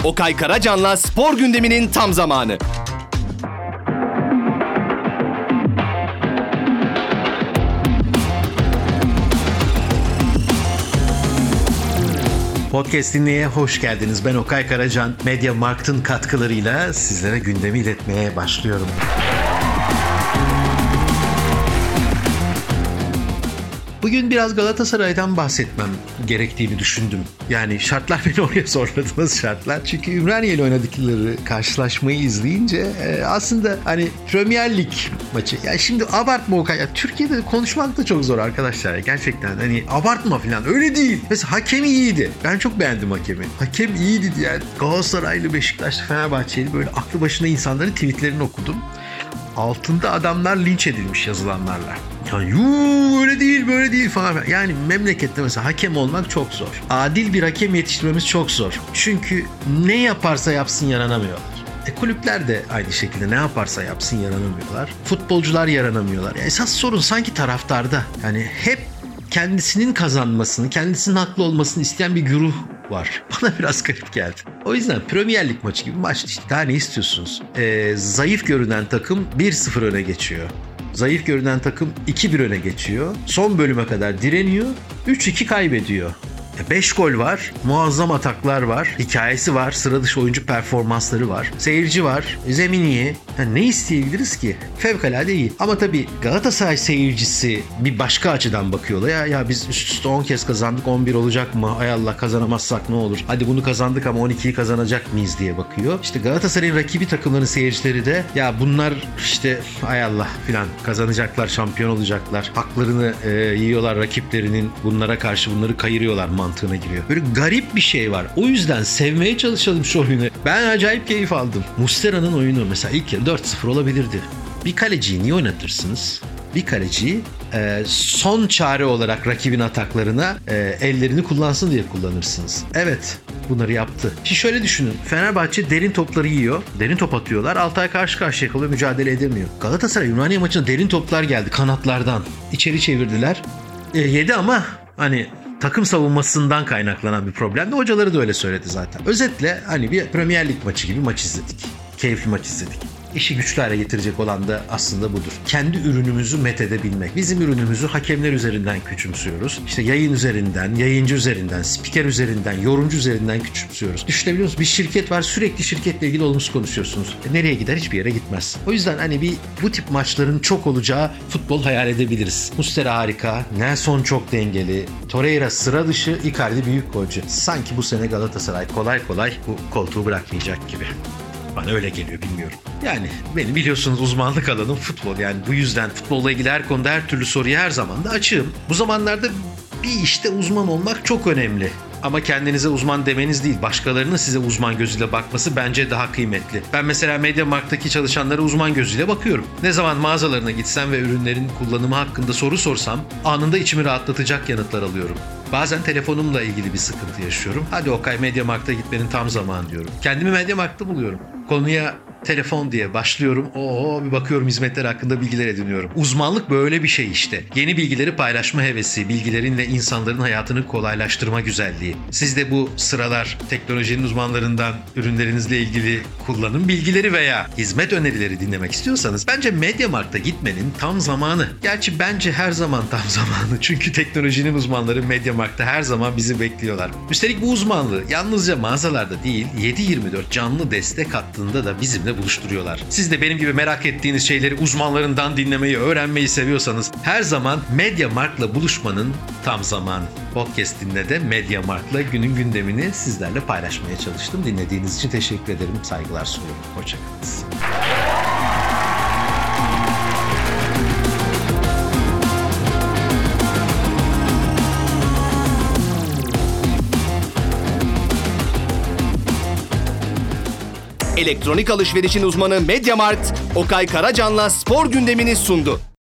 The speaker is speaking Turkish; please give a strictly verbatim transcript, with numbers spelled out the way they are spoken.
Okay Karacan'la spor gündeminin tam zamanı. Podcast dinleye hoş geldiniz. Ben Okay Karacan. MediaMarkt'ın katkılarıyla sizlere gündemi iletmeye başlıyorum. Bugün biraz Galatasaray'dan bahsetmem gerektiğini düşündüm. Yani şartlar beni oraya zorladınız şartlar. Çünkü Ümraniye ile oynadıkları karşılaşmayı izleyince aslında hani Premier Lig maçı. Ya şimdi abartma Okay. Ya Türkiye'de konuşmak da çok zor arkadaşlar. Gerçekten hani abartma falan. Öyle değil. Mesela hakem iyiydi. Ben çok beğendim hakemi. Hakem iyiydi diyen Galatasaraylı, Beşiktaşlı, Fenerbahçeli böyle aklı başında insanların tweetlerini okudum. Altında adamlar linç edilmiş yazılanlarla. Ya yuu öyle değil böyle değil falan. Yani memlekette mesela hakem olmak çok zor. Adil bir hakem yetiştirmemiz çok zor. Çünkü ne yaparsa yapsın yaranamıyorlar. E kulüpler de aynı şekilde ne yaparsa yapsın yaranamıyorlar. Futbolcular yaranamıyorlar. Yani esas sorun sanki taraftarda. Yani hep kendisinin kazanmasını, kendisinin haklı olmasını isteyen bir güruh var. Bana biraz garip geldi. O yüzden Premier Lig maçı gibi maç işte. Daha ne istiyorsunuz? Ee, zayıf görünen takım bir sıfır öne geçiyor. Zayıf görünen takım iki bir öne geçiyor. Son bölüme kadar direniyor. üç iki kaybediyor. beş gol var, muazzam ataklar var, hikayesi var, sıra dışı oyuncu performansları var, seyirci var, zemin iyi. Yani ne isteyebiliriz ki? Fevkalade iyi. Ama tabii Galatasaray seyircisi bir başka açıdan bakıyorlar. Ya, ya biz üst üste on kez kazandık, on bir olacak mı? Ay Allah, kazanamazsak ne olur? Hadi bunu kazandık ama on ikiyi kazanacak mıyız diye bakıyor. İşte Galatasaray'ın rakibi takımların seyircileri de ya bunlar işte ay Allah filan kazanacaklar, şampiyon olacaklar. Haklarını e, yiyorlar rakiplerinin, bunlara karşı bunları kayırıyorlar mantığına giriyor. Böyle garip bir şey var. O yüzden sevmeye çalışalım şu oyunu. Ben acayip keyif aldım. Muslera'nın oyunu mesela ilk yarı dört sıfır olabilirdi. Bir kaleciyi niye oynatırsınız? Bir kaleciyi e, son çare olarak rakibin ataklarına e, ellerini kullansın diye kullanırsınız. Evet, bunları yaptı. Şimdi şöyle düşünün. Fenerbahçe derin topları yiyor. Derin top atıyorlar. Altay karşı karşıya kalıyor. Mücadele edemiyor. Galatasaray Ümraniye maçına derin toplar geldi kanatlardan. İçeri çevirdiler. E, yedi ama hani takım savunmasından kaynaklanan bir problemdi. Hocaları da öyle söyledi zaten. Özetle hani bir Premier Lig maçı gibi maç izledik. Keyifli maç izledik. İşi güçlü hale getirecek olan da aslında budur. Kendi ürünümüzü methedebilmek. Bizim ürünümüzü hakemler üzerinden küçümsüyoruz. İşte yayın üzerinden, yayıncı üzerinden, spiker üzerinden, yorumcu üzerinden küçümsüyoruz. Düşünebiliyor musunuz? Bir şirket var, sürekli şirketle ilgili olumsuz konuşuyorsunuz. E nereye gider? Hiçbir yere gitmez. O yüzden hani bir bu tip maçların çok olacağı futbol hayal edebiliriz. Muslera harika, Nelson çok dengeli, Torreira sıra dışı, Icardi büyük golcü. Sanki bu sene Galatasaray kolay kolay bu koltuğu bırakmayacak gibi. Bana öyle geliyor, bilmiyorum. Yani benim biliyorsunuz uzmanlık alanım futbol. Yani bu yüzden futbolla ilgili her konuda her türlü soruya her zaman da açığım. Bu zamanlarda bir işte uzman olmak çok önemli. Ama kendinize uzman demeniz değil, başkalarının size uzman gözüyle bakması bence daha kıymetli. Ben mesela MediaMarkt'taki çalışanlara uzman gözüyle bakıyorum. Ne zaman mağazalarına gitsem ve ürünlerin kullanımı hakkında soru sorsam anında içimi rahatlatacak yanıtlar alıyorum. Bazen telefonumla ilgili bir sıkıntı yaşıyorum. Hadi Okay, MediaMarkt'a gitmenin tam zamanı diyorum. Kendimi MediaMarkt'ta buluyorum. Konuya telefon diye başlıyorum. Oo, bir bakıyorum hizmetler hakkında bilgiler ediniyorum. Uzmanlık böyle bir şey işte. Yeni bilgileri paylaşma hevesi, bilgilerinle insanların hayatını kolaylaştırma güzelliği. Siz de bu sıralar teknolojinin uzmanlarından ürünlerinizle ilgili kullanım bilgileri veya hizmet önerileri dinlemek istiyorsanız bence MediaMarkt'a gitmenin tam zamanı. Gerçi bence her zaman tam zamanı. Çünkü teknolojinin uzmanları MediaMarkt'ta her zaman bizi bekliyorlar. Üstelik bu uzmanlığı yalnızca mağazalarda değil yedi yirmi dört canlı destek hattında da bizimle buluşturuyorlar. Siz de benim gibi merak ettiğiniz şeyleri uzmanlarından dinlemeyi, öğrenmeyi seviyorsanız her zaman MediaMarkt'la buluşmanın tam zamanı. Podcast'inde de MediaMarkt'la günün gündemini sizlerle paylaşmaya çalıştım. Dinlediğiniz için teşekkür ederim. Saygılar sunuyorum. Hoşçakalın. Elektronik alışverişin uzmanı MediaMarkt, Okay Karacan'la spor gündemini sundu.